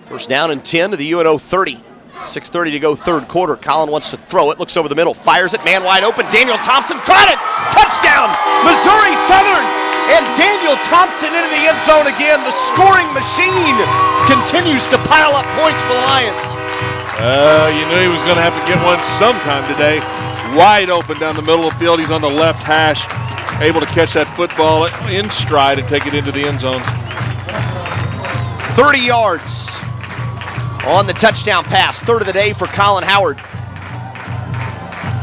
First down and 10 to the UNO 30. 6:30 to go, third quarter. Collin wants to throw it, looks over the middle, fires it, man wide open. Daniel Thompson caught it! Touchdown, Missouri Southern! And Daniel Thompson into the end zone again. The scoring machine continues to pile up points for the Lions. You knew he was going to have to get one sometime today. Wide open down the middle of the field. He's on the left hash, able to catch that football in stride and take it into the end zone. 30 yards on the touchdown pass. Third of the day for Colin Howard.